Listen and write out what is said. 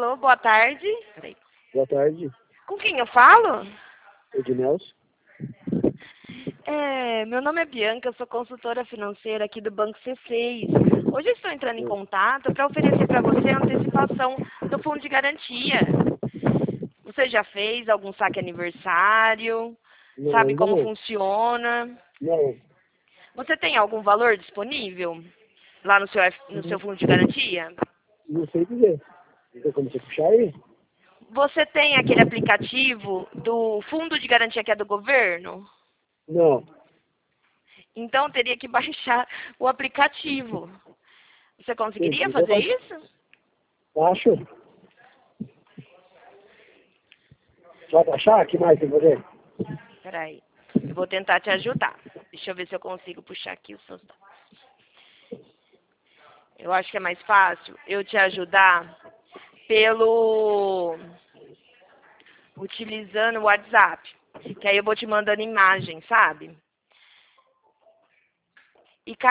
Alô, boa tarde. Peraí. Boa tarde, Com quem eu falo? Ednelson. Meu nome é Bianca, eu sou consultora financeira aqui do Banco C6. Hoje eu estou entrando em contato para oferecer para você a antecipação do fundo de garantia. Você já fez algum saque aniversário? Não, Sabe ainda como não. funciona? Não, Você tem algum valor disponível lá no seu fundo de garantia? não sei dizer. Não tem como você puxar aí? Você tem aquele aplicativo do fundo de garantia que é do governo? Não. Então teria que baixar o aplicativo. Você conseguiria Entendi. fazer isso? Acho. Vai baixar? O que mais tem que fazer? Peraí. Eu vou tentar te ajudar. Deixa eu ver se eu consigo puxar aqui os seus dados. Eu acho que é mais fácil eu te ajudar utilizando o WhatsApp. Que aí eu vou te mandando imagem, sabe? E